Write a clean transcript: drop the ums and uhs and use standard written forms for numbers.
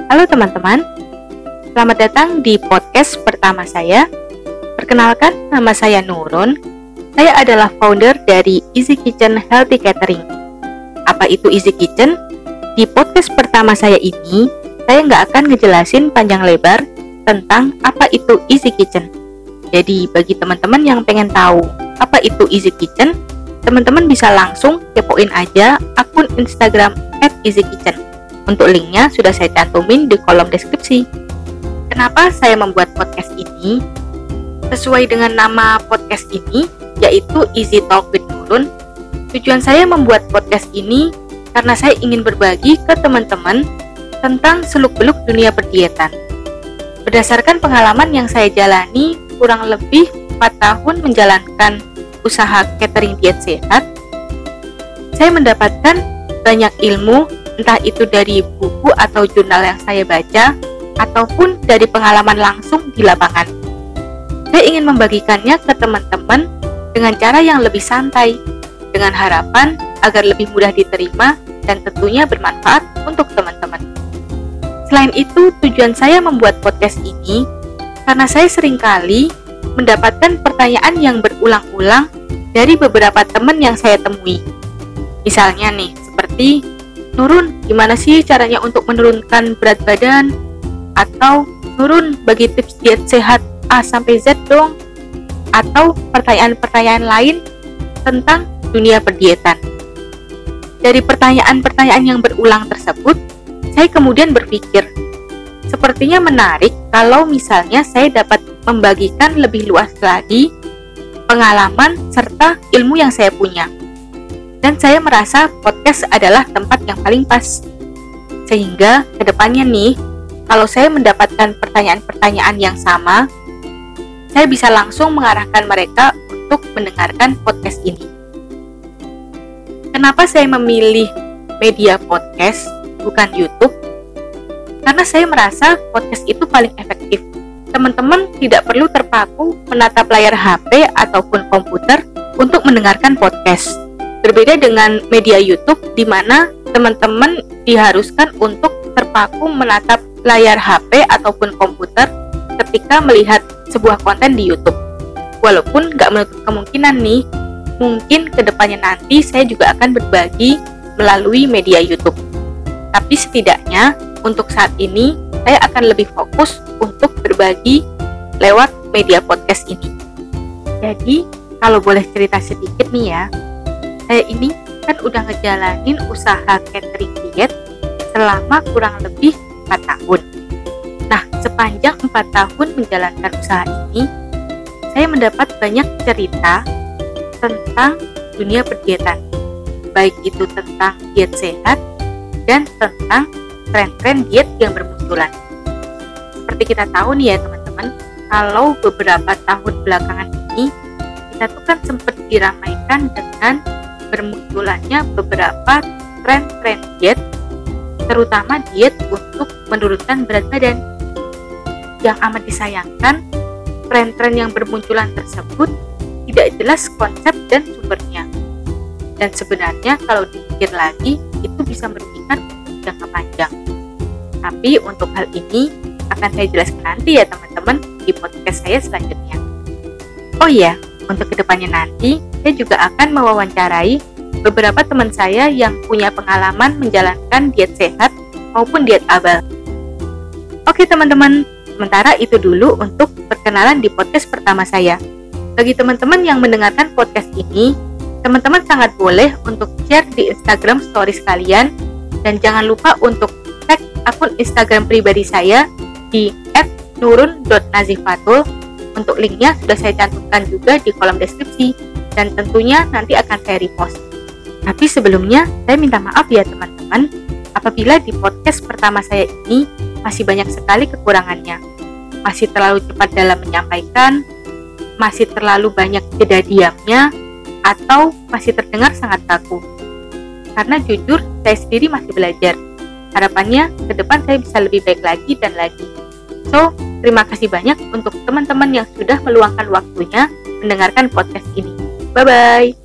Halo teman-teman, selamat datang di podcast pertama saya. Perkenalkan, nama saya Nurun. Saya adalah founder dari Easy Kitchen Healthy Catering. Apa itu Easy Kitchen? Di podcast pertama saya ini, saya nggak akan ngejelasin panjang lebar tentang apa itu Easy Kitchen. Jadi bagi teman-teman yang pengen tahu apa itu Easy Kitchen, teman-teman bisa langsung kepoin aja akun Instagram @easykitchen. Untuk linknya sudah saya cantumin di kolom deskripsi. Kenapa saya membuat podcast ini? Sesuai dengan nama podcast ini, yaitu Easy Talk with Nurun. Tujuan saya membuat podcast ini karena saya ingin berbagi ke teman-teman tentang seluk-beluk dunia perdietan. Berdasarkan pengalaman yang saya jalani kurang lebih 4 tahun menjalankan usaha catering diet sehat, saya mendapatkan banyak ilmu, entah itu dari buku atau jurnal yang saya baca, ataupun dari pengalaman langsung di lapangan. Saya ingin membagikannya ke teman-teman dengan cara yang lebih santai, dengan harapan agar lebih mudah diterima dan tentunya bermanfaat untuk teman-teman. Selain itu, tujuan saya membuat podcast ini karena saya seringkali mendapatkan pertanyaan yang berulang-ulang dari beberapa teman yang saya temui. Misalnya nih, seperti, Nurun, gimana sih caranya untuk menurunkan berat badan? Atau, Nurun, bagi tips diet sehat A sampai Z dong. Atau pertanyaan-pertanyaan lain tentang dunia perdietan. Dari pertanyaan-pertanyaan yang berulang tersebut, saya kemudian berpikir, sepertinya menarik kalau misalnya saya dapat membagikan lebih luas lagi pengalaman serta ilmu yang saya punya. Dan saya merasa podcast adalah tempat yang paling pas. Sehingga kedepannya nih, kalau saya mendapatkan pertanyaan-pertanyaan yang sama, saya bisa langsung mengarahkan mereka untuk mendengarkan podcast ini. Kenapa saya memilih media podcast, bukan YouTube? Karena saya merasa podcast itu paling efektif. Teman-teman tidak perlu terpaku menatap layar HP ataupun komputer untuk mendengarkan podcast. Berbeda dengan media YouTube di mana teman-teman diharuskan untuk terpaku menatap layar HP ataupun komputer ketika melihat sebuah konten di YouTube. Walaupun nggak menutup kemungkinan nih, mungkin kedepannya nanti saya juga akan berbagi melalui media YouTube. Tapi setidaknya untuk saat ini saya akan lebih fokus untuk berbagi lewat media podcast ini. Jadi kalau boleh cerita sedikit nih ya, saya ini kan udah ngejalanin usaha catering diet selama kurang lebih 4 tahun. Nah, sepanjang 4 tahun menjalankan usaha ini, saya mendapat banyak cerita tentang dunia perdietan. Baik itu tentang diet sehat dan tentang tren-tren diet yang bermunculan. Seperti kita tahu nih ya teman-teman, kalau beberapa tahun belakangan ini, kita tuh kan sempat diramaikan dengan bermunculannya beberapa tren-tren diet, terutama diet untuk menurunkan berat badan. Yang amat disayangkan, tren-tren yang bermunculan tersebut tidak jelas konsep dan sumbernya. Dan sebenarnya kalau dipikir lagi, itu bisa merugikan jangka panjang. Tapi untuk hal ini akan saya jelaskan nanti ya teman-teman di podcast saya selanjutnya. Oh iya, untuk kedepannya nanti, saya juga akan mewawancarai beberapa teman saya yang punya pengalaman menjalankan diet sehat maupun diet abal. Oke teman-teman, sementara itu dulu untuk perkenalan di podcast pertama saya. Bagi teman-teman yang mendengarkan podcast ini, teman-teman sangat boleh untuk share di Instagram stories kalian, dan jangan lupa untuk tag akun Instagram pribadi saya di @nurun.nazifatul. Untuk linknya sudah saya cantumkan juga di kolom deskripsi, dan tentunya nanti akan saya repost. Tapi sebelumnya, saya minta maaf ya teman-teman, apabila di podcast pertama saya ini masih banyak sekali kekurangannya. Masih terlalu cepat dalam menyampaikan, masih terlalu banyak jeda diamnya, atau masih terdengar sangat kaku. Karena jujur, saya sendiri masih belajar. Harapannya, ke depan saya bisa lebih baik lagi dan lagi. So, terima kasih banyak untuk teman-teman yang sudah meluangkan waktunya mendengarkan podcast ini. Bye-bye!